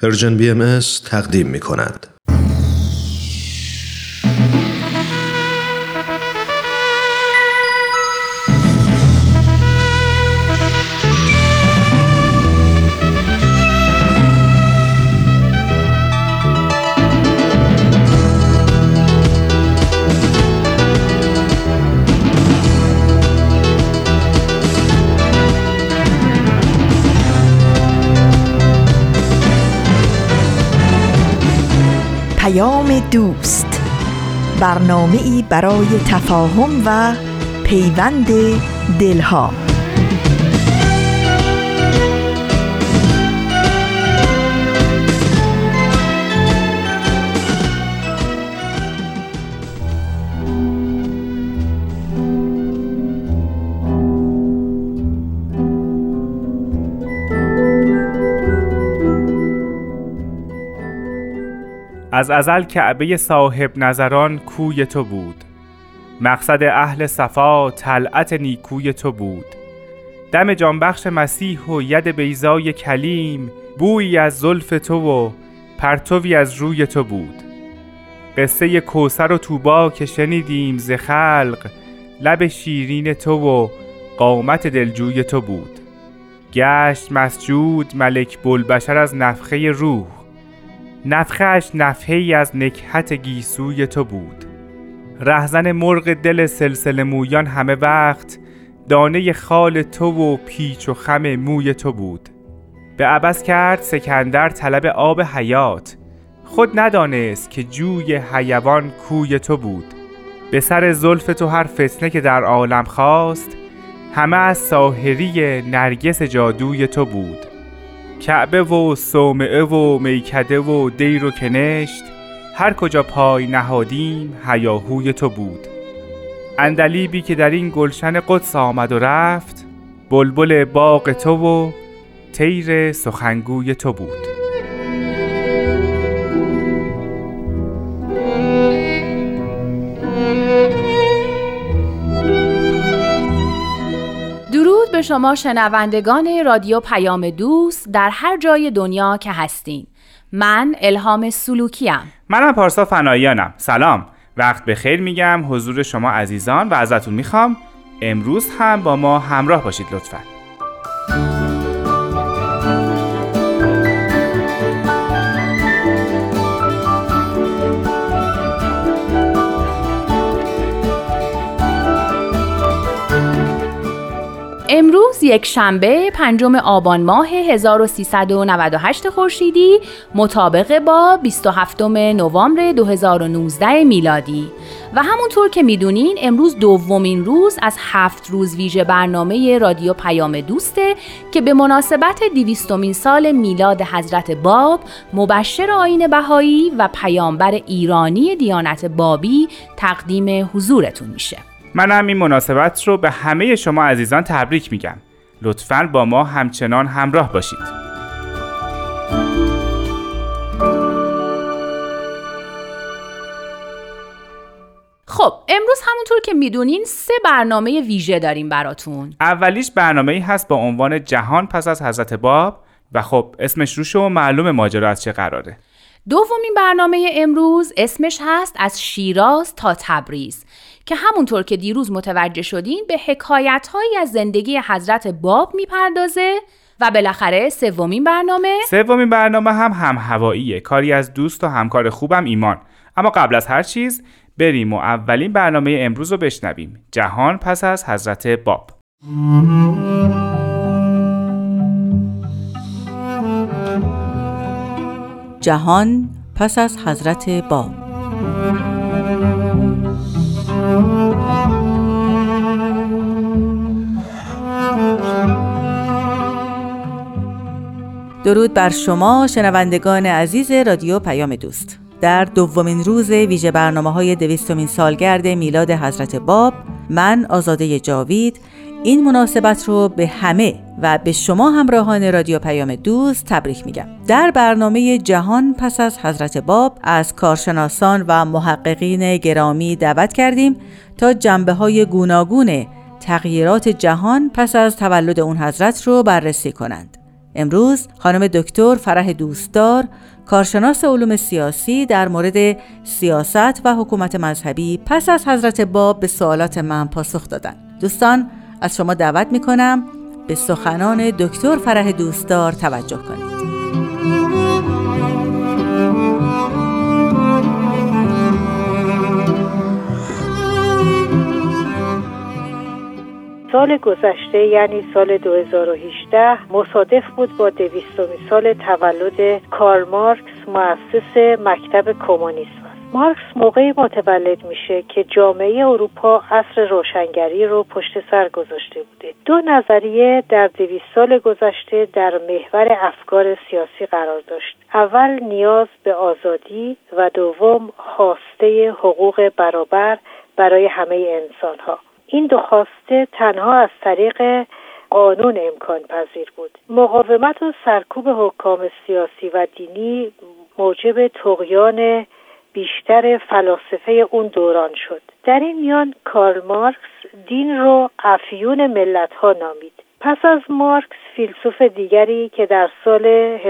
پرژن BMS تقدیم می‌کند. دوست، برنامه‌ای برای تفاهم و پیوند دلها. از ازل کعبه صاحب نظران کوی تو بود، مقصد اهل صفا طلعت نیکوی تو بود. دم جانبخش مسیح و ید بیضای کلیم، بویی از زلف تو و پرتوی از روی تو بود. قصه کوثر و طوبی که شنیدیم ز خلق، لب شیرین تو و قامت دلجوی تو بود. گشت مسجود ملک بوالبشر از نفخه روح، نفخه‌اش نفحه‌ای از نکهت گیسوی تو بود. رهزن مرغ دل سلسله مویان همه وقت، دانه خال تو و پیچ و خم موی تو بود. به عبث کرد سکندر طلب آب حیات، خود ندانست که جوی حیوان کوی تو بود. به سر زلف تو هر فتنه که در عالم خواست، همه از ساحری نرگس جادوی تو بود. کعبه و صومعه و میکده و دیر و کنشت، هر کجا پای نهادیم هیاهوی تو بود. عندلیبی که در این گلشن قدس آمد و رفت، بلبل باغ تو و طیر سخنگوی تو بود. درود به شما شنوندگان رادیو پیام دوست در هر جای دنیا که هستین. من الهام سلوکیم. منم پارسا فناییانم. سلام، وقت بخیر میگم حضور شما عزیزان و ازتون میخوام امروز هم با ما همراه باشید لطفاً. امروز یک شنبه 5 آبان ماه 1398 خورشیدی مطابق با 27 نوامبر 2019 میلادی و همونطور که میدونین امروز دومین روز از 7 روز ویژه برنامه رادیو پیام دوسته که به مناسبت 200مین سال میلاد حضرت باب مبشر آیین بهایی و پیامبر ایرانی دیانت بابی تقدیم حضورتون میشه. منم این مناسبت رو به همه شما عزیزان تبریک میگم. لطفاً با ما همچنان همراه باشید. خب امروز همونطور که میدونین 3 برنامه ویژه داریم براتون. اولیش برنامه‌ای هست با عنوان جهان پس از حضرت باب و خب اسمش روشه و معلومه ماجرا از چه قراره. دومین برنامه امروز اسمش هست از شیراز تا تبریز که همونطور که دیروز متوجه شدین به حکایت‌هایی از زندگی حضرت باب میپردازه. و بالاخره سومین برنامه هم هواییه، کاری از دوست و همکار خوبم ایمان. اما قبل از هر چیز بریم و اولین برنامه امروز رو بشنویم، جهان پس از حضرت باب. جهان پس از حضرت باب. درود بر شما شنوندگان عزیز رادیو پیام دوست. در دومین روز ویژه برنامه‌های 200مین سالگرد میلاد حضرت باب، من آزاده جاوید این مناسبت رو به همه و به شما همراهان رادیو پیام دوست تبریک میگم. در برنامه جهان پس از حضرت باب از کارشناسان و محققین گرامی دعوت کردیم تا جنبه‌های گوناگون تغییرات جهان پس از تولد اون حضرت رو بررسی کنند. امروز خانم دکتر فرح دوستدار، کارشناس علوم سیاسی، در مورد سیاست و حکومت مذهبی پس از حضرت باب به سوالات من پاسخ دادن. دوستان، از شما دعوت میکنم به سخنان دکتر فرح دوستدار توجه کنید. سال گذشته یعنی سال 2018 مصادف بود با 200مین سال تولد کارل مارکس، مؤسس مکتب کمونیسم. مارکس موقعی متولد میشه که جامعه اروپا عصر روشنگری رو پشت سر گذاشته بوده. دو نظریه در 200 سال گذشته در محور افکار سیاسی قرار داشت. اول نیاز به آزادی و دوم خواسته حقوق برابر برای همه انسان‌ها. این دو خواسته تنها از طریق قانون امکان پذیر بود. مقاومت و سرکوب حکام سیاسی و دینی موجب طغیان بیشتر فلاسفه اون دوران شد. در این میان کارل مارکس دین رو افیون ملت‌ها نامید. پس از مارکس فیلسوف دیگری که در سال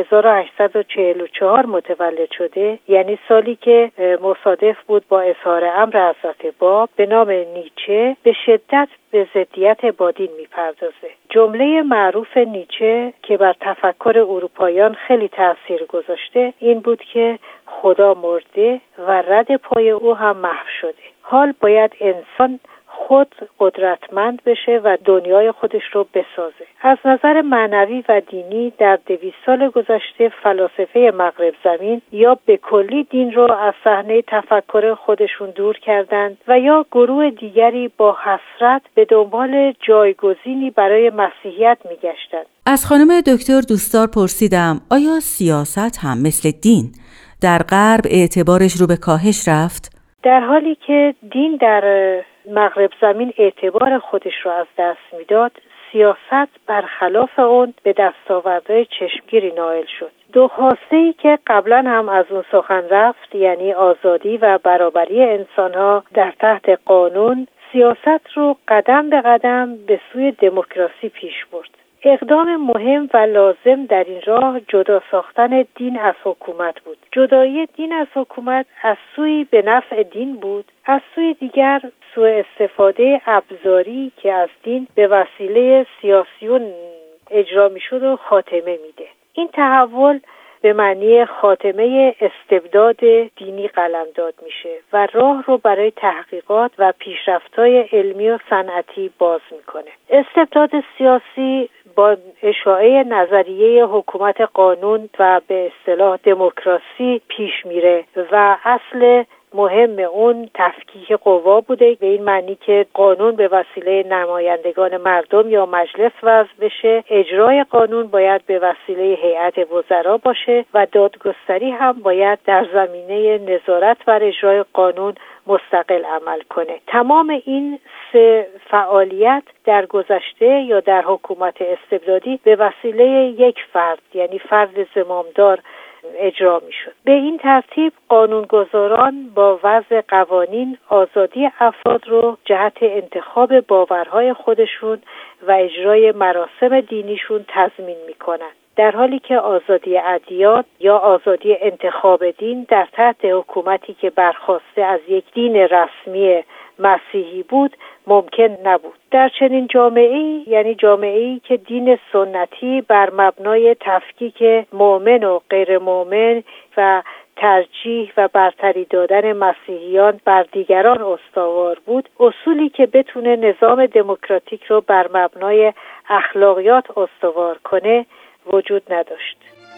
1844 متولد شده، یعنی سالی که مصادف بود با اظهار امر حضرت باب، به نام نیچه به شدت به ضدیت با دین میپردازه. جمله معروف نیچه که بر تفکر اروپاییان خیلی تأثیر گذاشته این بود که خدا مرده و رد پای او هم محو شده. حال باید انسان خود قدرتمند بشه و دنیای خودش رو بسازه. از نظر معنوی و دینی در 200 سال گذشته فلاسفه مغرب زمین یا به کلی دین رو از صحنه تفکر خودشون دور کردند و یا گروه دیگری با حسرت به دنبال جایگزینی برای مسیحیت میگشتند. از خانم دکتر دوستدار پرسیدم آیا سیاست هم مثل دین در غرب اعتبارش رو به کاهش رفت؟ در حالی که دین در مغرب زمین اعتبار خودش رو از دست میداد، سیاست برخلاف اون به دستاوردهای چشمگیری نائل شد. دو خواسته‌ای که قبلا هم از اون سخن رفت، یعنی آزادی و برابری انسان‌ها در تحت قانون، سیاست رو قدم به قدم به سوی دموکراسی پیش برد. اقدام مهم و لازم در این راه جدا ساختن دین از حکومت بود. جدایی دین از حکومت از سوی به نفع دین بود، از سوی دیگر سوء استفاده ابزاری که از دین به وسیله سیاسیون اجرا میشد و خاتمه میده. این تحول به معنی خاتمه استبداد دینی قلمداد میشه و راه رو برای تحقیقات و پیشرفت‌های علمی و صنعتی باز میکنه. استبداد سیاسی با اشاعه نظریه حکومت قانون و به اصطلاح دموکراسی پیش میره و اصل مهم اون تفکیک قوا بوده، به این معنی که قانون به وسیله نمایندگان مردم یا مجلس وضع بشه، اجرای قانون باید به وسیله هیئت وزرا باشه و دادگستری هم باید در زمینه نظارت بر اجرای قانون مستقل عمل کنه. تمام این سه فعالیت در گذشته یا در حکومت استبدادی به وسیله یک فرد، یعنی فرد زمامدار اجرا می شد. به این ترتیب قانونگذاران با وضع قوانین آزادی افراد رو جهت انتخاب باورهای خودشون و اجرای مراسم دینیشون تضمین می کنند، در حالی که آزادی ادیان یا آزادی انتخاب دین در تحت حکومتی که برخواسته از یک دین رسمی مسیحی بود ممکن نبود. در چنین جامعه‌ای، یعنی جامعه‌ای که دین سنتی بر مبنای تفکیک مؤمن و غیر مؤمن و ترجیح و برتری دادن مسیحیان بر دیگران استوار بود، اصولی که بتونه نظام دموکراتیک رو بر مبنای اخلاقیات استوار کنه وجود نداشت.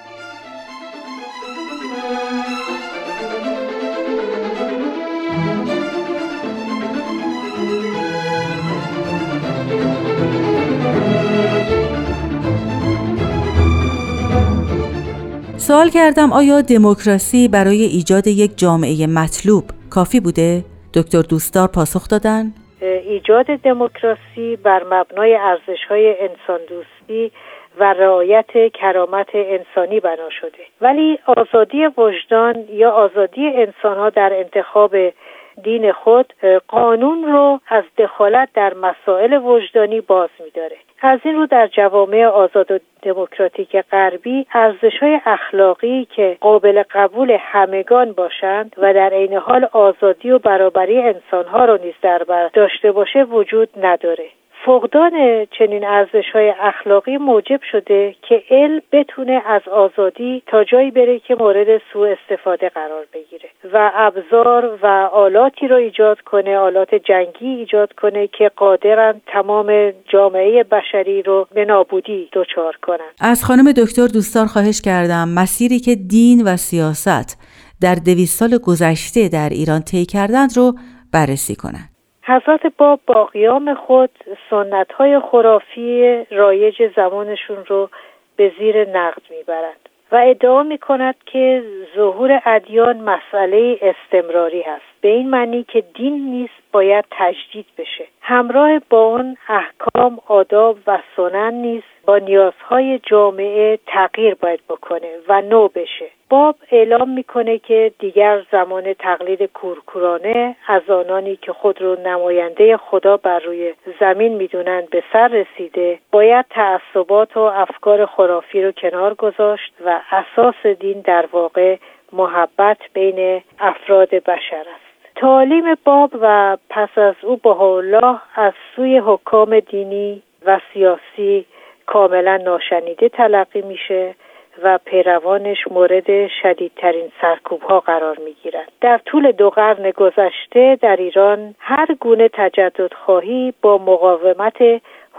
سوال کردم آیا دموکراسی برای ایجاد یک جامعه مطلوب کافی بوده؟ دکتر دوستدار پاسخ دادن ایجاد دموکراسی بر مبنای ارزش‌های انسان دوستی و رعایت کرامت انسانی بنا شده، ولی آزادی وجدان یا آزادی انسان‌ها در انتخاب دین خود قانون رو از دخالت در مسائل وجدانی باز می‌داره. از این رو در جوامع آزاد و دموکراتیک غربی ارزش‌های اخلاقی که قابل قبول همگان باشند و در عین حال آزادی و برابری انسان‌ها رو نیز در بر داشته باشه وجود نداره. فقدان چنین ارزش‌های اخلاقی موجب شده که علم بتونه از آزادی تا جایی بره که مورد سوء استفاده قرار بگیره و ابزار و آلاتی رو ایجاد کنه، آلات جنگی ایجاد کنه که قادرن تمام جامعه بشری رو به نابودی دچار کنن. از خانم دکتر دوستار خواهش کردم مسیری که دین و سیاست در 200 سال گذشته در ایران طی کردند رو بررسی کنند. حضرت باب با قیام خود سنت‌های خرافی رایج زمانشون رو به زیر نقد میبرند و ادعا میکند که ظهور ادیان مسئله استمراری هست، به این معنی که دین نیز باید تجدید بشه. همراه با اون احکام، آداب و سنن نیز با نیازهای جامعه تغییر باید بکنه و نو بشه. باب اعلام میکنه که دیگر زمان تقلید کورکورانه از آنانی که خود رو نماینده خدا بر روی زمین میدونن به سر رسیده. باید تعصبات و افکار خرافی رو کنار گذاشت و اساس دین در واقع محبت بین افراد بشر است. تعالیم باب و پس از او بهاءالله از سوی حکام دینی و سیاسی کاملا ناشنیده تلقی میشه و پیروانش مورد شدیدترین سرکوب‌ها قرار می‌گیرند. در طول 2 قرن گذشته در ایران هر گونه تجددخواهی با مقاومت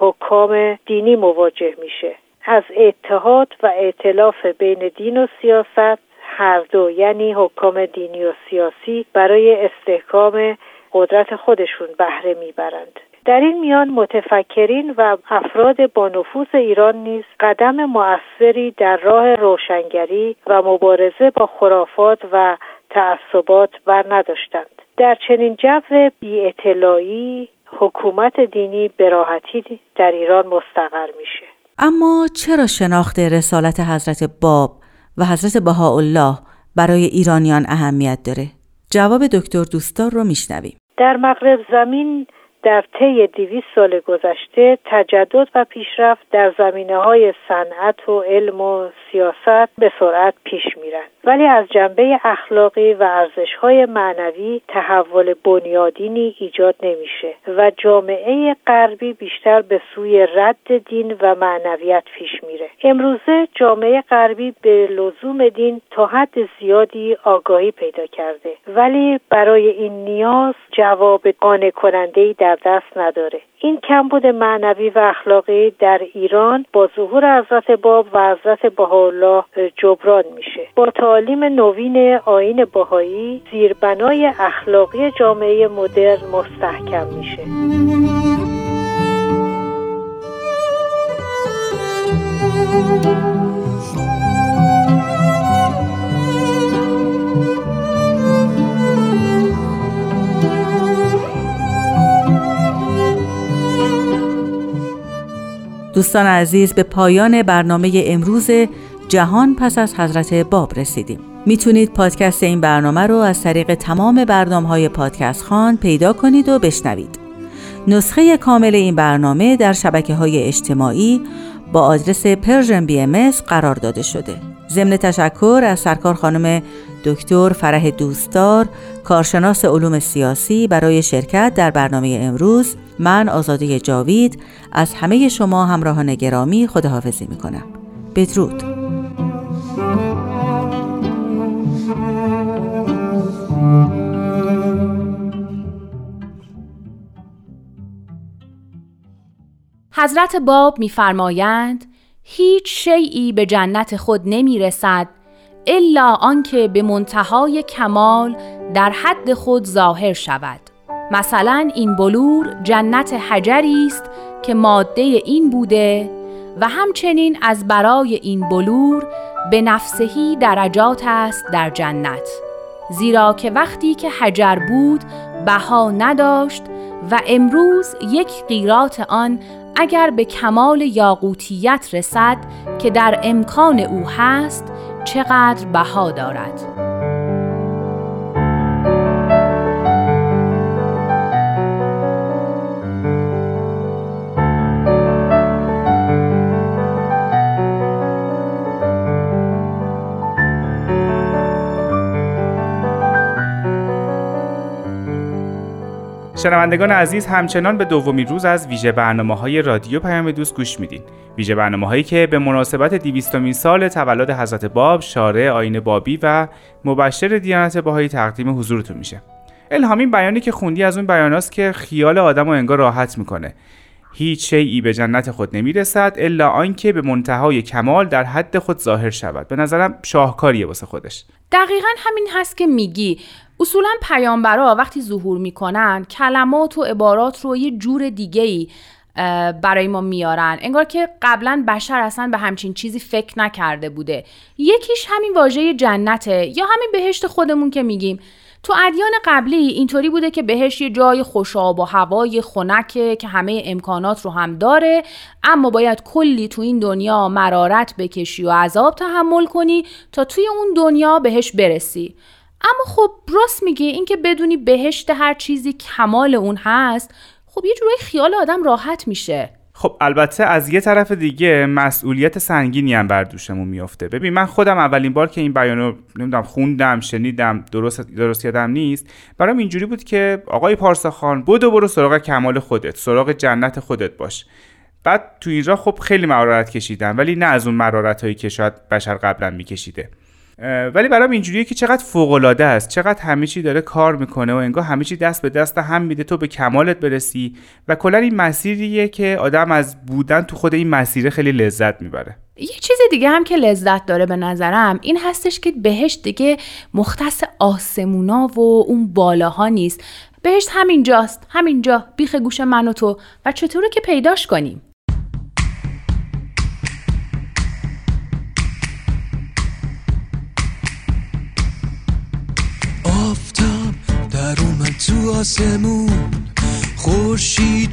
حکام دینی مواجه میشه. از اتحاد و ائتلاف بین دین و سیاست هر دو، یعنی حکام دینی و سیاسی، برای استحکام قدرت خودشون بهره میبرند. در این میان متفکرین و افراد با نفوذ ایران نیز قدم مؤثری در راه روشنگری و مبارزه با خرافات و تعصبات بر نداشتند. در چنین جو بی‌اطلاعی حکومت دینی به راحتی در ایران مستقر میشه. اما چرا شناخت رسالت حضرت باب و حضرت بهاءالله برای ایرانیان اهمیت داره؟ جواب دکتر دوستار رو میشنویم. در مغرب زمین در طی 200 سال گذشته تجدد و پیشرفت در زمینه‌های صنعت و علم و سیاست به سرعت پیش میرند، ولی از جنبه اخلاقی و ارزش‌های معنوی تحول بنیادینی ایجاد نمیشه و جامعه غربی بیشتر به سوی رد دین و معنویت پیش میره. امروزه جامعه غربی به لزوم دین تا حد زیادی آگاهی پیدا کرده، ولی برای این نیاز جواب قانع کننده‌ای در دست نداره. این کمبود معنوی و اخلاقی در ایران با ظهور حضرت باب و حضرت بهاءالله جبران میشه. با تعالیم نوین آیین بهایی زیربنای اخلاقی جامعه مدرن مستحکم میشه. دوستان عزیز، به پایان برنامه امروز جهان پس از حضرت باب رسیدیم. میتونید پادکست این برنامه رو از طریق تمام برنامه‌های پادکست خان پیدا کنید و بشنوید. نسخه کامل این برنامه در شبکه‌های اجتماعی با آدرس پرژن BMS قرار داده شده. ضمن تشکر از سرکار خانم دکتر فرح دوستار، کارشناس علوم سیاسی، برای شرکت در برنامه امروز، من آزاده جاوید از همه شما همراهان گرامی خداحافظی میکنم. بدرود. حضرت باب می‌فرمایند هیچ شیئی به جنت خود نمی‌رسد الا آنکه به منتهای کمال در حد خود ظاهر شود. مثلا این بلور جنت حجری است که ماده این بوده و همچنین از برای این بلور به نفسهی درجات است در جنت، زیرا که وقتی که حجر بود بها نداشت و امروز 1 قیراط آن اگر به کمال یاقوتیت رسد که در امکان او هست چقدر بها دارد. شنوندگان عزیز، همچنان به دومین روز از ویژه برنامه‌های رادیو پیام دوست گوش میدین. ویژه برنامه‌هایی که به مناسبت 200مین سال تولد حضرت باب، شارع آیین بابی و مبشر دیانت بهایی تقدیم حضورتون میشه. الهام، این بیانی که خوندی از اون بیاناست که خیال آدمو انگار راحت میکنه. هیچ شیئی به جنت خود نمیرسد الا آنکه به منتهای کمال در حد خود ظاهر شود. به نظرم شاهکاریه واسه خودش. دقیقاً همین هست که میگی. اصولاً پیامبرا وقتی ظهور میکنن کلمات و عبارات رو یه جور دیگه‌ای برای ما میارن، انگار که قبلا بشر اصلا به همچین چیزی فکر نکرده بوده. یکیش همین واژه جنته یا همین بهشت خودمون که میگیم. تو ادیان قبلی اینطوری بوده که بهشت یه جای خوشاب و هوای خنکه که همه امکانات رو هم داره، اما باید کلی تو این دنیا مرارت بکشی و عذاب تحمل کنی تا توی اون دنیا بهش برسی. اما خب راست میگه، این که بدونی بهشت هر چیزی کمال اون هست، خب یه جورایی خیال آدم راحت میشه. خب البته از یه طرف دیگه مسئولیت سنگینی هم بر دوشمون میافته. ببین، من خودم اولین بار که این بیانو خوندم، شنیدم، درست یادم نیست، برام اینجوری بود که آقای پارساخان برو سراغ کمال خودت، سراغ جنت خودت باش. بعد تو اینجا خب خیلی مرارت کشیدم، ولی نه از اون مرارتایی که شاید بشر قبلا میکشیده. ولی برام اینجوریه که چقدر فوق‌العاده است، چقدر همه چی داره کار میکنه و انگار همه چی دست به دست هم میده تو به کمالت برسی و کلا این مسیریه که آدم از بودن تو خود این مسیر خیلی لذت میبره. یه چیز دیگه هم که لذت داره به نظرم این هستش که بهشت دیگه مختص آسمونا و اون بالاها نیست. بهشت همینجاست، همینجا بیخ گوش من و تو، و چطوره که پیداش کنیم؟ تو آسمون خورشید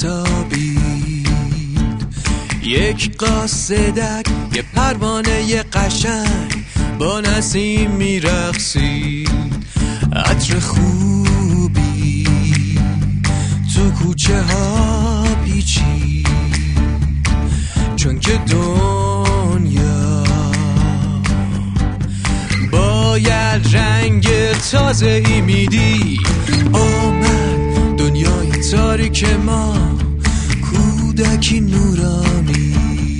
میتابید، یک قاصدک یه پروانه قشنگ با نسیم میرقصید. عطر خوبی تو کوچه ها پیچید، چون که دنیا باید رنگ تازه ای میدی. آمد دنیای تاریک ما، کودکی نورانی،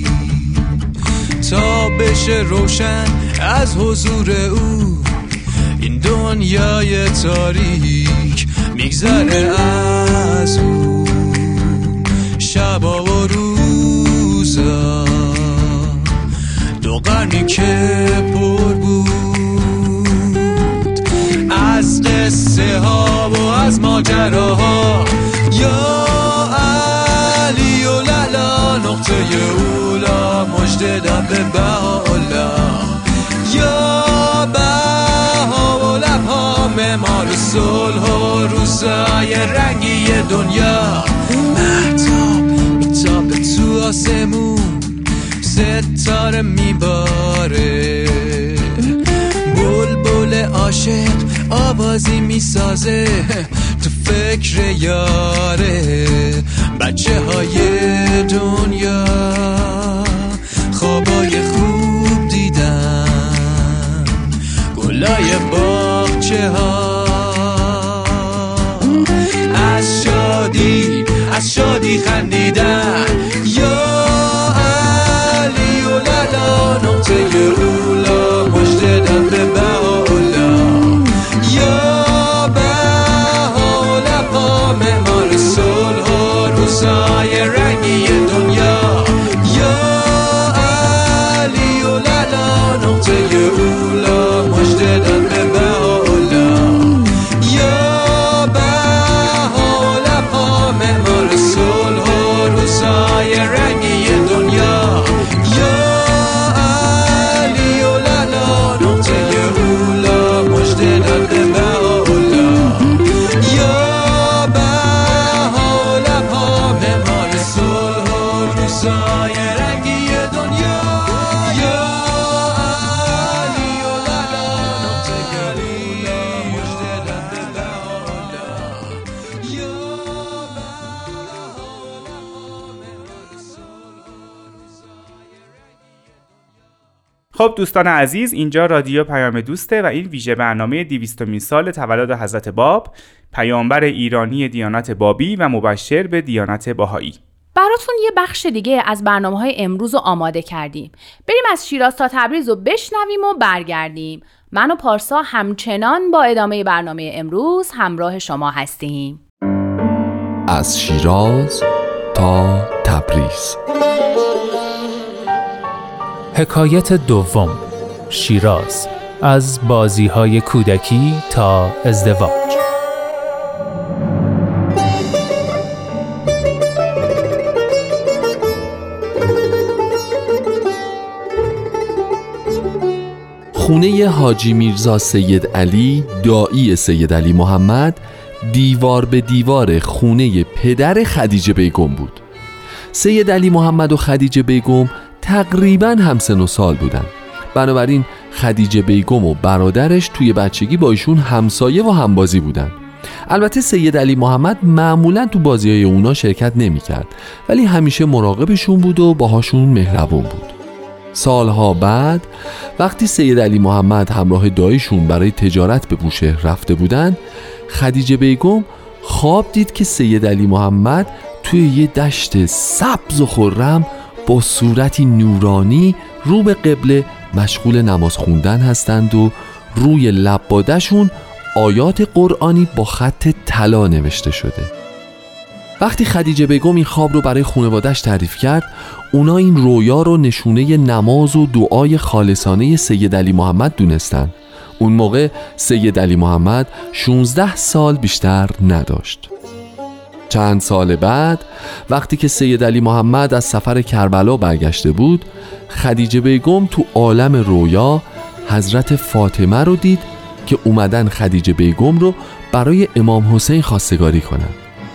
تا بشه روشن از حضور او این دنیای تاریک. میگذره از او شبا و روزا، دو قرنی که پر بود از قصه ها و از ماجراها. یا علی و للا نقطه اولا، مژده دم به بهاءالله. یا بها و لبها معمار صلح و روزای رنگی دنیا. مهتاب میتابه تو آسمون، ستاره میباره، بلبل عاشق آوازی میسازه تو فکر یاره. بچه های دنیا خوابای خوب دیدن، گلای باغچه ها از شادی خندیدن. یا علی و للا نقطه اولا، مژده دم به بهاءالله. یا بهاءالله معمار صلح و روزای رنگی دنیا. یا علی و للا نقطه اولا، مژده دم به بهاءالله. یا بهاءالله معمار صلح و روزای رنگی خب دوستان عزیز، اینجا رادیو پیام دوسته و این ویژه برنامه 200مین سال تولد حضرت باب، پیامبر ایرانی دیانت بابی و مبشر به دیانت بهایی. براتون یه بخش دیگه از برنامه‌های امروز رو آماده کردیم. بریم از شیراز تا تبریز رو بشنویم و برگردیم. من و پارسا همچنان با ادامه برنامه امروز همراه شما هستیم. از شیراز تا تبریز. حکایت دوم، شیراز، از بازی‌های کودکی تا ازدواج. خونه حاجی میرزا سید علی داعی سید علی محمد دیوار به دیوار خونه پدر خدیجه بیگم بود. سید علی محمد و خدیجه بیگم تقریباً همسن و سال بودن. بنابراین خدیجه بیگم و برادرش توی بچگی با ایشون همسایه و همبازی بودن. البته سید علی محمد معمولاً تو بازی‌های اونا شرکت نمی‌کرد، ولی همیشه مراقبشون بود و باهاشون مهربون بود. سالها بعد وقتی سید علی محمد همراه دایشون برای تجارت به بوشهر رفته بودن، خدیجه بیگم خواب دید که سید علی محمد توی یه دشت سبز و خرم با صورتی نورانی رو به قبله مشغول نماز خوندن هستند و روی لباده‌شون آیات قرآنی با خط طلا نوشته شده. وقتی خدیجه بیگم این خواب رو برای خانواده‌اش تعریف کرد، اونا این رویا رو نشونه نماز و دعای خالصانه سید علی محمد دونستن. اون موقع سید علی محمد 16 سال بیشتر نداشت. چند سال بعد وقتی که سید علی محمد از سفر کربلا برگشته بود، خدیجه بیگم تو عالم رویا حضرت فاطمه رو دید که اومدن خدیجه بیگم رو برای امام حسین خواستگاری کنن.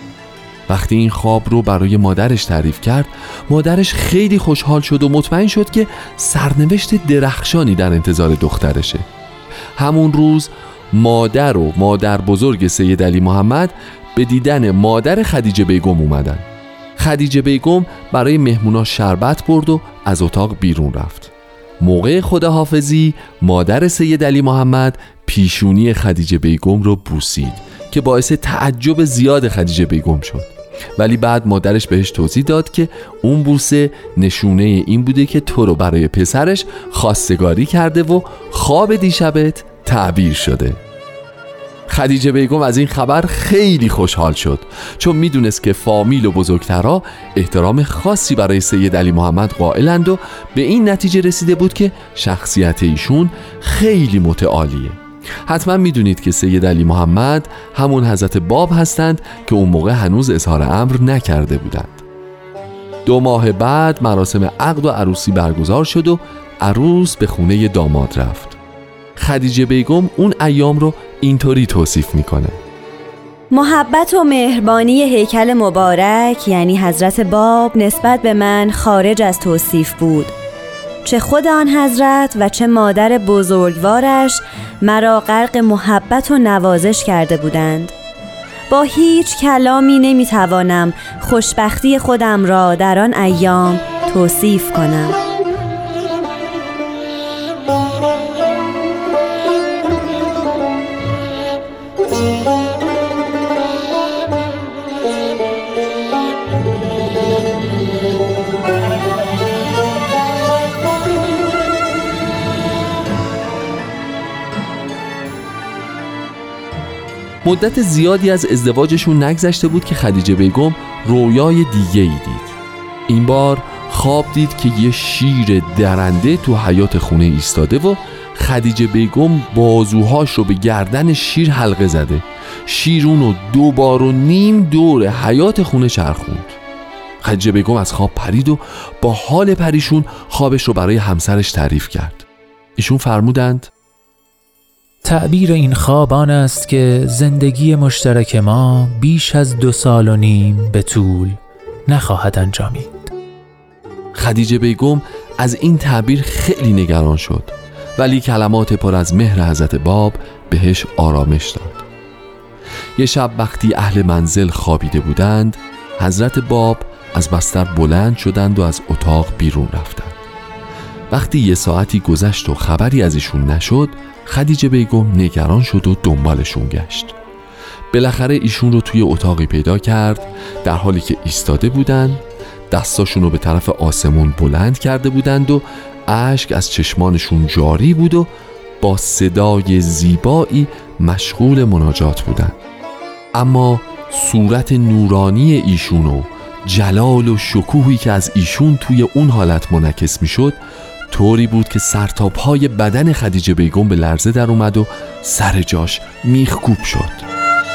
وقتی این خواب رو برای مادرش تعریف کرد، مادرش خیلی خوشحال شد و مطمئن شد که سرنوشت درخشانی در انتظار دخترشه. همون روز مادر و مادر بزرگ سید علی محمد به دیدن مادر خدیجه بیگم اومدن. خدیجه بیگم برای مهمونا شربت برد و از اتاق بیرون رفت. موقع خداحافظی مادر سید علی محمد پیشونی خدیجه بیگم رو بوسید که باعث تعجب زیاد خدیجه بیگم شد. ولی بعد مادرش بهش توضیح داد که اون بوسه نشونه این بوده که تو رو برای پسرش خواستگاری کرده و خواب دیشبت تعبیر شده. خدیجه بیگم از این خبر خیلی خوشحال شد، چون میدونست که فامیل و بزرگترها احترام خاصی برای سید علی محمد قائلند و به این نتیجه رسیده بود که شخصیت ایشون خیلی متعالیه. حتما میدونید که سید علی محمد همون حضرت باب هستند که اون موقع هنوز اظهار امر نکرده بودند. 2 ماه بعد مراسم عقد و عروسی برگزار شد و عروس به خونه داماد رفت. خدیجه بیگم اون ایام رو اینطوری توصیف میکنه: محبت و مهربانی هیکل مبارک یعنی حضرت باب نسبت به من خارج از توصیف بود. چه خود آن حضرت و چه مادر بزرگوارش مرا غرق محبت و نوازش کرده بودند. با هیچ کلامی نمیتوانم خوشبختی خودم را در آن ایام توصیف کنم. مدت زیادی از ازدواجشون نگذشته بود که خدیجه بیگم رویای دیگه‌ای دید. این بار خواب دید که یه شیر درنده تو حیاط خونه ایستاده و خدیجه بیگم بازوهاش رو به گردن شیر حلقه زده. شیر اونو 2.5 بار دور حیاط خونه چرخوند. خدیجه بیگم از خواب پرید و با حال پریشون خوابش رو برای همسرش تعریف کرد. ایشون فرمودند: تعبیر این خواب آن است که زندگی مشترک ما بیش از 2.5 سال به طول نخواهد انجامید. خدیجه بیگم از این تعبیر خیلی نگران شد، ولی کلمات پر از مهر حضرت باب بهش آرامش داد. یه شب وقتی اهل منزل خوابیده بودند، حضرت باب از بستر بلند شدند و از اتاق بیرون رفتند. وقتی یه ساعتی گذشت و خبری از ایشون نشد، خدیجه بیگم نگران شد و دنبالشون گشت. بالاخره ایشون رو توی اتاقی پیدا کرد، در حالی که ایستاده بودن، دستاشون رو به طرف آسمون بلند کرده بودند و اشک از چشمانشون جاری بود و با صدای زیبایی مشغول مناجات بودند. اما صورت نورانی ایشون و جلال و شکوهی که از ایشون توی اون حالت منعکس میشد طوری بود که سرتاپای بدن خدیجه بیگم به لرزه در اومد و سر جاش میخکوب شد.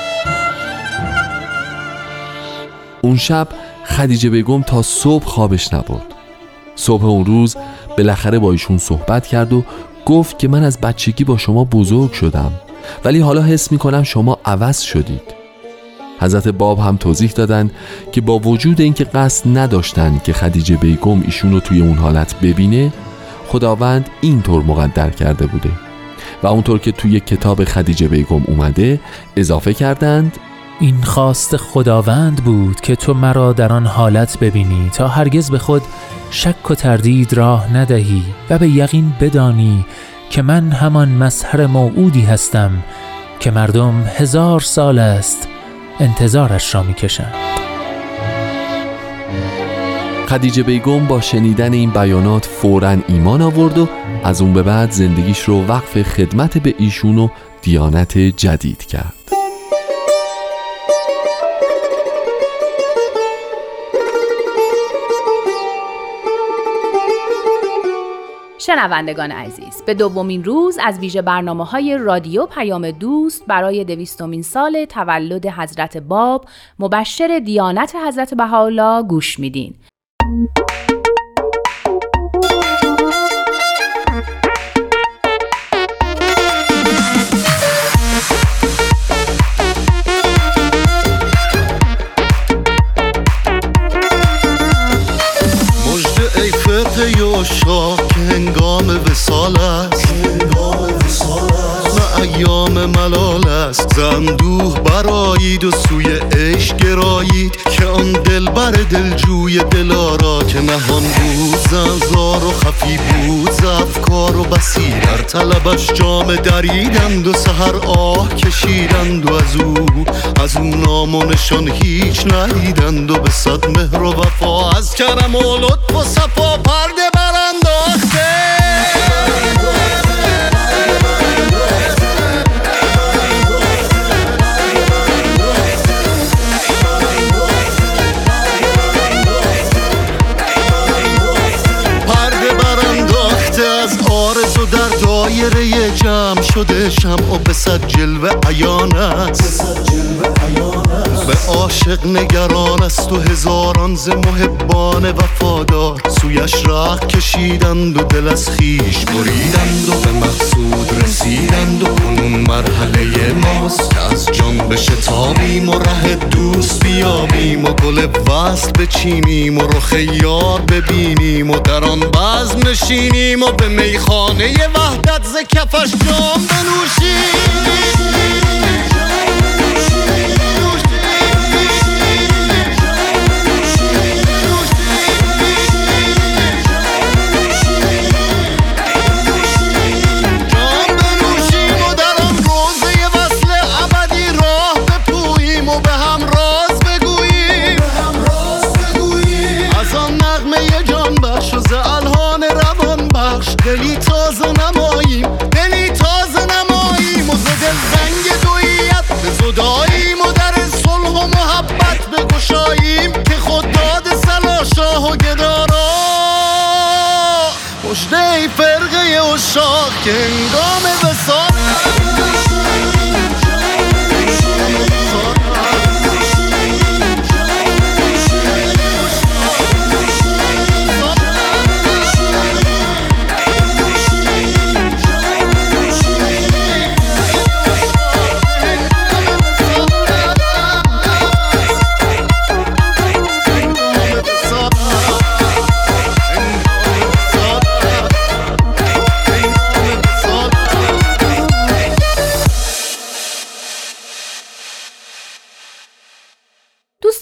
اون شب خدیجه بیگم تا صبح خوابش نبرد. صبح اون روز بالاخره با ایشون صحبت کرد و گفت که من از بچگی با شما بزرگ شدم، ولی حالا حس میکنم شما عوض شدید. حضرت باب هم توضیح دادن که با وجود اینکه قصد نداشتن که خدیجه بیگم ایشون رو توی اون حالت ببینه، خداوند اینطور مقدر کرده بوده و اونطور که توی کتاب خدیجه بیگم اومده اضافه کردند: این خواست خداوند بود که تو مرا در آن حالت ببینی تا هرگز به خود شک و تردید راه ندهی و به یقین بدانی که من همان مظهر موعودی هستم که مردم 1000 سال است انتظارش را می‌کشند. خدیجه بیگم با شنیدن این بیانات فوراً ایمان آورد و از اون به بعد زندگیش رو وقف خدمت به ایشون و دیانت جدید کرد. شنوندگان عزیز، به دومین روز از ویژه برنامه‌های رادیو پیام دوست برای 200مین سال تولد حضرت باب مبشر دیانت حضرت بهاءالله گوش میدین. که هنگام وصال است، نه ایام ملال است. زندوه برایید و سوی عشق گرایید که آن دلبر دلجوی دلارا که نهان بود، زنزار و خفی بود، ز افکار و بسی در طلبش جام دریدند و سحر آه کشیدند و از او نام و نشان هیچ ندیدند و به صد مهر و وفا از کرم و لطف و صفا پرده برانداخته. در دایره جمع شده شمع و به صد جلوه عیان است، به عاشق نگران است و هزاران ز محبان وفادار سویش راه کشیدند و دل از خیش بریدند و به مقصود رسیدند و کنون مرحله ماست که از جان بشتابیم و ره دوست بیابیم و گل وصل بچینیم و رخ یار ببینیم و در آن بزم نشینیم و به میخانه وحدت ز کفش جام بنوشیم. دلی تازه نماییم و زده زنگ دویت به زداییم و در صلح و محبت بگشاییم که خود داد صلاح شاه و گدارا مژده فرقه عشاق که هنگام وصال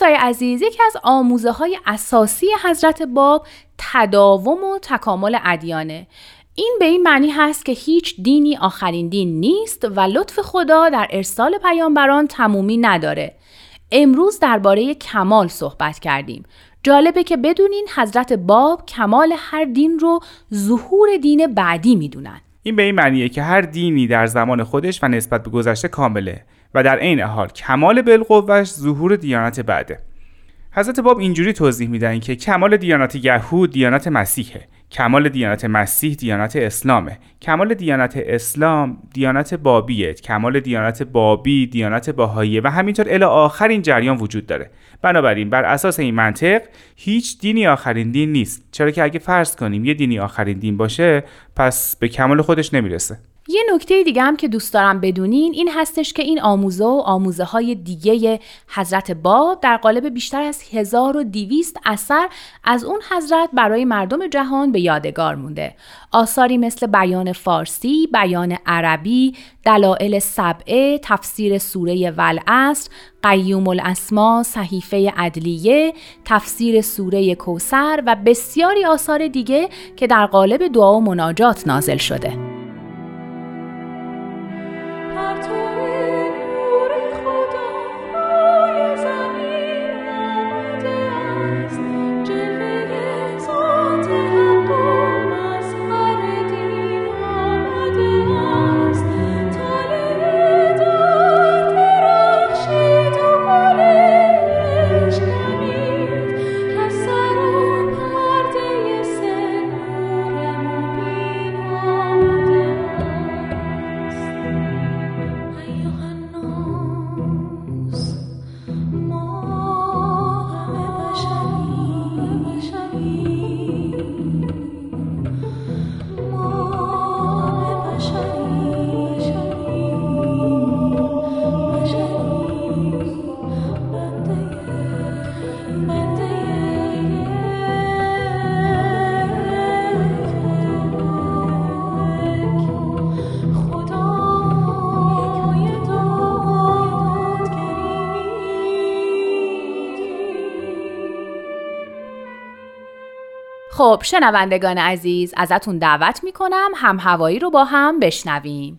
دوستای عزیز، یکی از آموزه‌های اساسی حضرت باب تداوم و تکامل ادیانه. این به این معنی هست که هیچ دینی آخرین دین نیست و لطف خدا در ارسال پیامبران تمومی نداره. امروز درباره کمال صحبت کردیم. جالبه که بدونین حضرت باب کمال هر دین رو ظهور دین بعدی میدونن. این به این معنیه که هر دینی در زمان خودش و نسبت به گذشته کامله و در عین حال کمال بالقوه‌اش ظهور دیانت بعده. حضرت باب اینجوری توضیح میدن که کمال دیانت یهود دیانت مسیحه، کمال دیانت مسیح دیانت اسلامه، کمال دیانت اسلام دیانت بابیه، کمال دیانت بابی دیانت بهاییه و همینطور الی آخر این جریان وجود داره. بنابراین بر اساس این منطق هیچ دینی آخرین دین نیست، چرا که اگه فرض کنیم یه دینی آخرین دین باشه پس به کمال خودش نمیرسه. یه نکته دیگه هم که دوست دارم بدونین این هستش که این آموزه و آموزه های دیگه حضرت باب در قالب بیشتر از 1200 اثر از اون حضرت برای مردم جهان به یادگار مونده. آثاری مثل بیان فارسی، بیان عربی، دلائل سبعه، تفسیر سوره والعصر، قیوم الاسما، صحیفه عدلیه، تفسیر سوره کوثر و بسیاری آثار دیگه که در قالب دعا و مناجات نازل شده. خب شنوندگان عزیز، ازتون دعوت میکنم هم هوایی رو با هم بشنویم.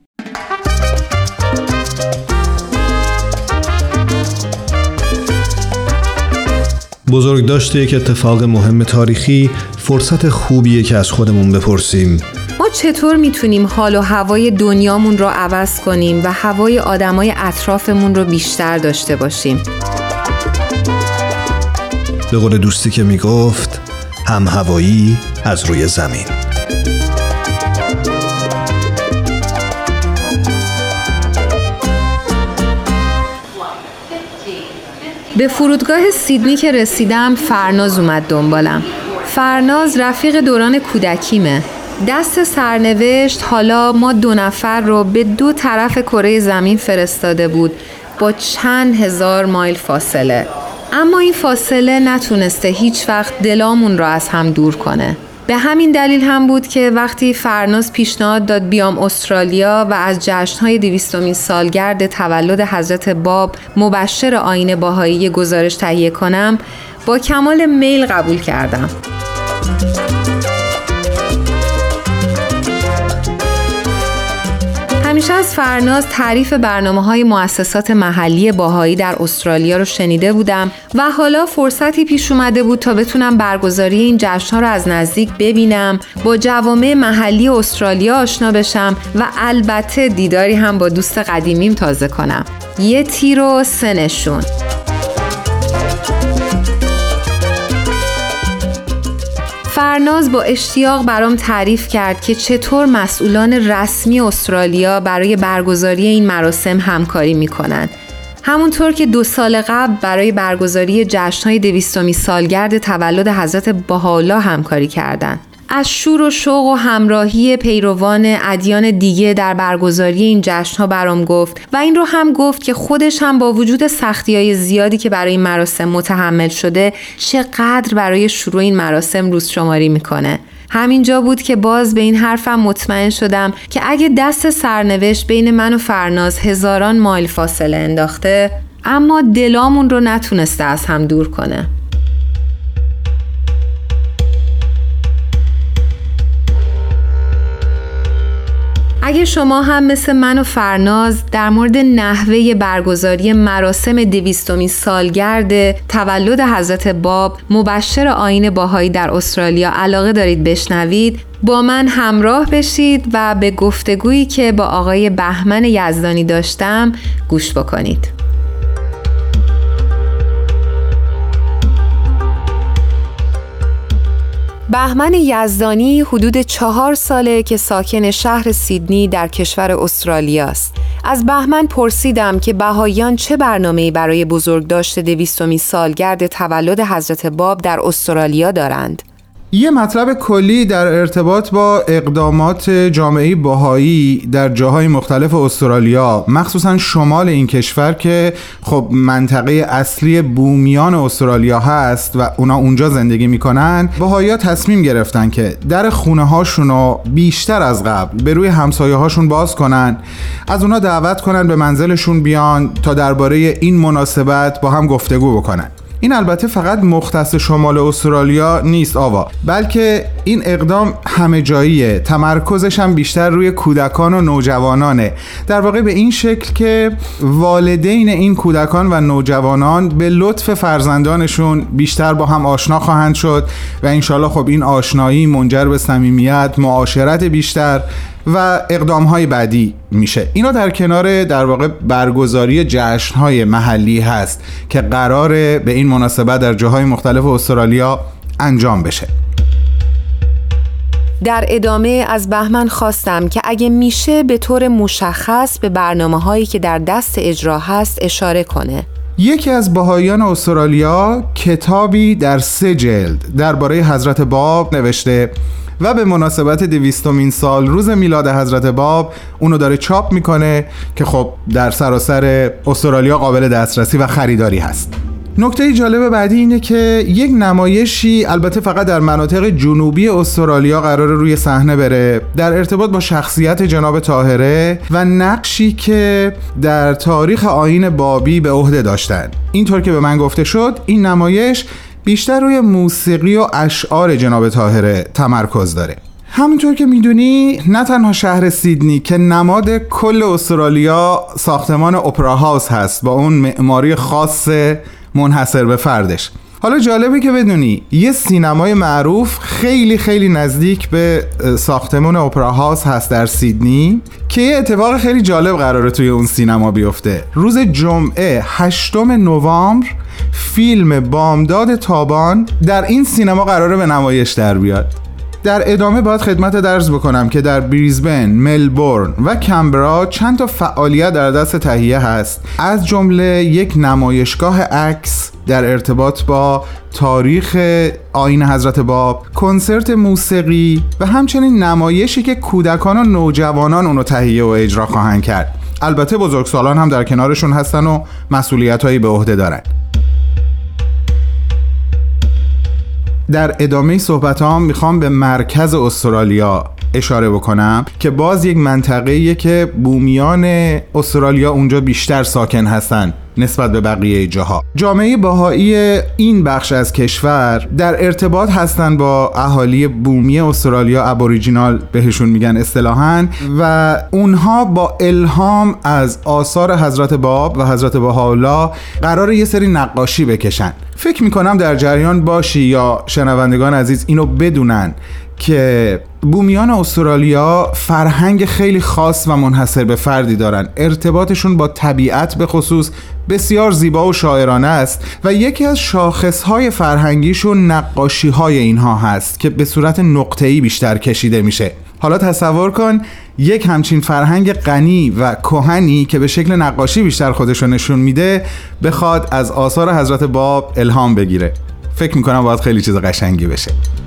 بزرگ داشته یک اتفاق مهم تاریخی فرصت خوبیه که از خودمون بپرسیم ما چطور میتونیم حال و هوای دنیامون رو عوض کنیم و هوای آدمای اطرافمون رو بیشتر داشته باشیم. به قول دوستی که میگفت هم هوایی از روی زمین. به فرودگاه سیدنی که رسیدم فرناز اومد دنبالم. فرناز رفیق دوران کودکیمه. دست سرنوشت حالا ما 2 نفر رو به 2 طرف کره زمین فرستاده بود با چند هزار مایل فاصله. اما این فاصله نتونسته هیچ وقت دلامون رو از هم دور کنه. به همین دلیل هم بود که وقتی فرناز پیشنهاد داد بیام استرالیا و از جشن‌های 200مین سالگرد تولد حضرت باب مبشر آیین بهایی گزارش تهیه کنم، با کمال میل قبول کردم. همیشه از فرناز تعریف برنامه‌های مؤسسات محلی بهایی در استرالیا رو شنیده بودم و حالا فرصتی پیش اومده بود تا بتونم برگزاری این جشن‌ها رو از نزدیک ببینم، با جوامع محلی استرالیا آشنا بشم و البته دیداری هم با دوست قدیمیم تازه کنم. 1 تیر و 3 نشون. فرناز با اشتیاق برام تعریف کرد که چطور مسئولان رسمی استرالیا برای برگزاری این مراسم همکاری میکنن. همونطور که 2 سال قبل برای برگزاری جشن‌های 200مین سالگرد تولد حضرت بهاءالله همکاری کردند. از شور و شوق و همراهی پیروان ادیان دیگه در برگزاری این جشن‌ها برام گفت و این رو هم گفت که خودش هم با وجود سختی‌های زیادی که برای این مراسم متحمل شده چقدر برای شروع این مراسم روزشماری میکنه. همینجا بود که باز به این حرفم مطمئن شدم که اگه دست سرنوشت بین من و فرناز هزاران مایل فاصله انداخته، اما دلامون رو نتونسته از هم دور کنه. اگه شما هم مثل من و فرناز در مورد نحوه برگزاری مراسم 200مین سالگرد تولد حضرت باب مبشر آیین باهایی در استرالیا علاقه دارید بشنوید، با من همراه بشید و به گفتگویی که با آقای بهمن یزدانی داشتم گوش بکنید. بهمن یزدانی حدود 4 ساله که ساکن شهر سیدنی در کشور استرالیا است. از بهمن پرسیدم که بهائیان چه برنامه‌ای برای بزرگداشت 200مین سالگرد تولد حضرت باب در استرالیا دارند. یه مطلب کلی در ارتباط با اقدامات جامعه بهایی در جاهای مختلف استرالیا، مخصوصا شمال این کشور که خب منطقه اصلی بومیان استرالیا هست و اونا اونجا زندگی میکنن، بهایی‌ها تصمیم گرفتن که در خونه هاشونو بیشتر از قبل به روی همسایه هاشون باز کنن، از اونا دعوت کنن به منزلشون بیان تا درباره این مناسبت با هم گفتگو بکنن. این البته فقط مختص شمال استرالیا نیست آوا، بلکه این اقدام همه جاییه. تمرکزش هم بیشتر روی کودکان و نوجوانانه، در واقع به این شکل که والدین این کودکان و نوجوانان به لطف فرزندانشون بیشتر با هم آشنا خواهند شد و انشالله خب این آشنایی منجر به صمیمیت، معاشرت بیشتر و اقدام‌های بعدی میشه. اینا در کنار در واقع برگزاری جشن‌های محلی هست که قراره به این مناسبت در جاهای مختلف استرالیا انجام بشه. در ادامه از بهمن خواستم که اگه میشه به طور مشخص به برنامه‌هایی که در دست اجرا هست اشاره کنه. یکی از بهائیان استرالیا کتابی در 3 جلد درباره حضرت باب نوشته و به مناسبت 200مین سال روز میلاد حضرت باب اونو داره چاپ میکنه که خب در سراسر استرالیا قابل دسترسی و خریداری هست. نکته جالب بعدی اینه که یک نمایشی البته فقط در مناطق جنوبی استرالیا قراره روی صحنه بره در ارتباط با شخصیت جناب طاهره و نقشی که در تاریخ آیین بابی به عهده داشتن. اینطور که به من گفته شد این نمایش بیشتر روی موسیقی و اشعار جناب طاهره تمرکز داره. همونطور که میدونی نه تنها شهر سیدنی که نماد کل استرالیا ساختمان اپرا هاوس هست با اون معماری خاص منحصر به فردش. حالا جالبه که بدونی یه سینمای معروف خیلی خیلی نزدیک به ساختمان اپرا هاوس هست در سیدنی که یه اتفاق خیلی جالب قراره توی اون سینما بیفته. روز جمعه 8 نوامبر فیلم بامداد تابان در این سینما قراره به نمایش در بیاد. در ادامه باید خدمت درز بکنم که در بریزبن، ملبورن و کمبرا چند تا فعالیت در دست تهیه هست، از جمله یک نمایشگاه عکس در ارتباط با تاریخ آیین حضرت باب، کنسرت موسیقی و همچنین نمایشی که کودکان و نوجوانان اونو تهیه و اجرا خواهند کرد. البته بزرگسالان هم در کنارشون هستن و مسئولیت‌هایی به عهده دارن. در ادامه صحبتام میخوام به مرکز استرالیا اشاره بکنم که باز یک منطقه‌ایه که بومیان استرالیا اونجا بیشتر ساکن هستن نسبت به بقیه جاها. جامعه بهایی این بخش از کشور در ارتباط هستن با اهالی بومی استرالیا، ابوریجینال بهشون میگن اصطلاحاً، و اونها با الهام از آثار حضرت باب و حضرت بهاءالله قراره یه سری نقاشی بکشن. فکر میکنم در جریان باشی یا شنوندگان عزیز اینو بدونن که بومیان استرالیا فرهنگ خیلی خاص و منحصر به فردی دارن. ارتباطشون با طبیعت به خصوص بسیار زیبا و شاعرانه است و یکی از شاخصهای فرهنگیشون نقاشی‌های اینها هست که به صورت نقطه‌ای بیشتر کشیده میشه. حالا تصور کن یک همچین فرهنگ غنی و کهنی که به شکل نقاشی بیشتر خودشو نشون میده بخواد از آثار حضرت باب الهام بگیره. فکر میکنم باید خیلی چیز قشنگی بشه.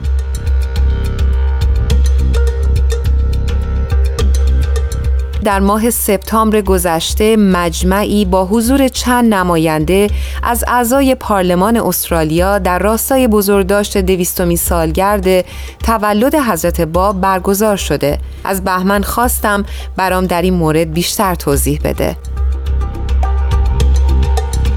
در ماه سپتامبر گذشته مجمعی با حضور چند نماینده از اعضای پارلمان استرالیا در راستای بزرگداشت 200مین سالگرد تولد حضرت باب برگزار شده. از بهمن خواستم برام در این مورد بیشتر توضیح بده.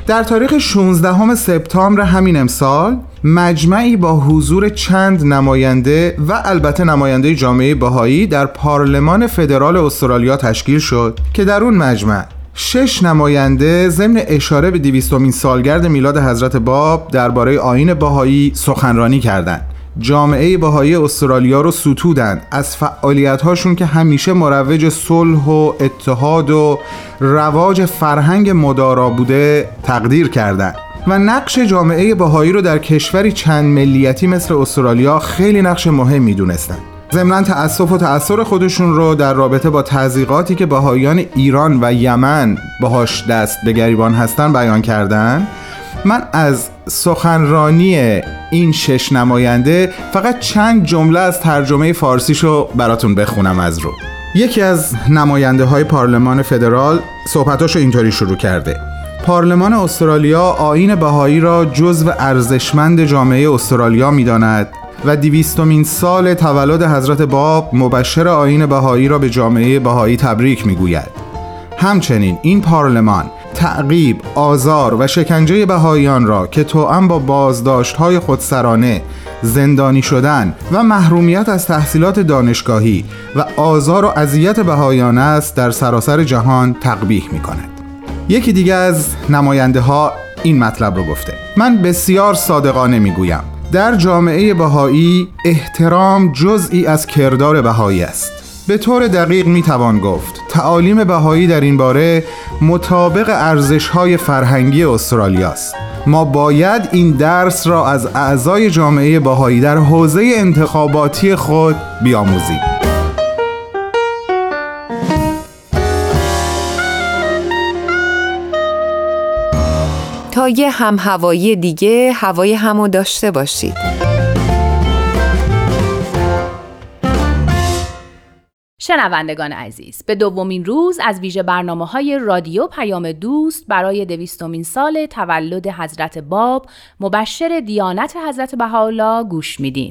در تاریخ 16 سپتامبر همین امسال مجمعی با حضور چند نماینده و البته نماینده جامعه بهایی در پارلمان فدرال استرالیا تشکیل شد که در اون مجمع 6 نماینده ضمن اشاره به 200مین سالگرد میلاد حضرت باب درباره آیین بهایی سخنرانی کردند. جامعه بهایی استرالیا رو ستودند، از فعالیت‌هاشون که همیشه مروج صلح و اتحاد و رواج فرهنگ مدارا بوده تقدیر کردند و نقش جامعه بهایی رو در کشوری چند ملیتی مثل استرالیا خیلی نقش مهمی دونستند. ضمناً تأسف و تأثیر خودشون رو در رابطه با تضییقاتی که بهاییان ایران و یمن باهاش دست به گریبان هستن بیان کردن. من از سخنرانی این 6 نماینده فقط چند جمله از ترجمه فارسیشو براتون بخونم از رو. یکی از نماینده های پارلمان فدرال صحبتاشو اینطوری شروع کرده: پارلمان استرالیا آیین بهایی را جزو ارزشمند جامعه استرالیا می‌داند و 200مین سال تولد حضرت باب مبشر آیین بهایی را به جامعه بهایی تبریک می‌گوید. همچنین این پارلمان تعقیب، آزار و شکنجه بهاییان را که توأم با بازداشت‌های خودسرانه، زندانی شدن و محرومیت از تحصیلات دانشگاهی و آزار و اذیت بهاییان است در سراسر جهان تقبیح می‌کند. یکی دیگه از نماینده ها این مطلب رو گفته: من بسیار صادقانه میگویم در جامعه بهایی احترام جزئی از کردار بهایی است. به طور دقیق میتوان گفت تعالیم بهایی در این باره مطابق ارزش‌های فرهنگی استرالیا است. ما باید این درس را از اعضای جامعه بهایی در حوزه انتخاباتی خود بیاموزیم. تا یه هم هوایی دیگه هوای همو داشته باشید. شنوندگان عزیز، به دومین روز از ویژه برنامه‌های رادیو پیام دوست برای 200مین سال تولد حضرت باب مبشر دیانت حضرت بهاءالله گوش میدین.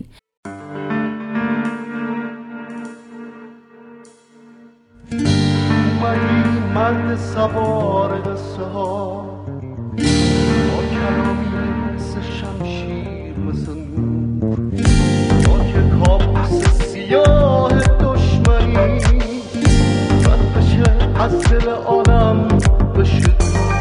مرد سوار قصه ها با کلامی مثل شمشیر مثل نور، با که کابوس سیاه دشمنی رد بشه از دل عالم بشه.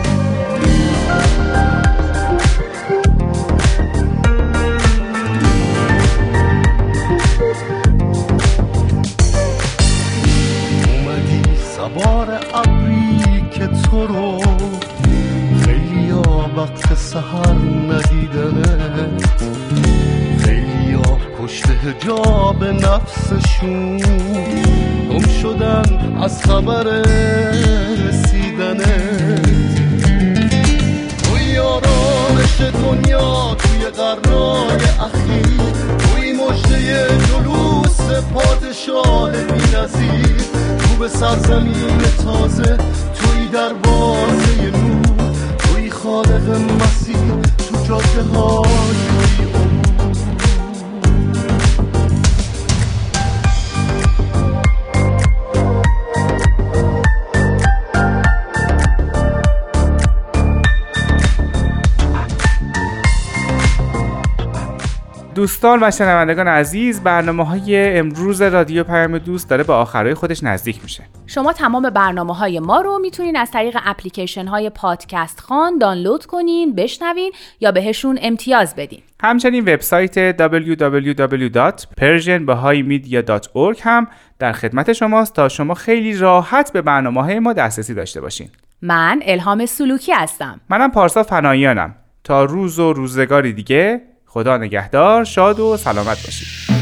اومدی سوار ابری که تو رو خیلی ها وقت سحر ندیدنت، خیلی ها پشت حجاب نفسشون گم شدن از خبر رسیدنت. توی آرامش دنیا، توی قرنای اخیر، توی مژده جلوس پادشاه بی‌نظیر، تو به سرزمین تازه، توی دروازه نور، توی خالق مسیح، تو جاده های دوستان و شنوندگان عزیز، برنامه‌های امروز رادیو پیام دوست داره به آخرای خودش نزدیک میشه. شما تمام برنامه‌های ما رو میتونین از طریق اپلیکیشن‌های پادکست خان دانلود کنین، بشنوین یا بهشون امتیاز بدین. همچنین وبسایت www.persianbahaimedia.org هم در خدمت شماست تا شما خیلی راحت به برنامه‌های ما دسترسی داشته باشین. من الهام سلوکی هستم. منم پارسا فناییانم. تا روز و روزگاری دیگه، خدا نگهدار، شاد و سلامت باشید.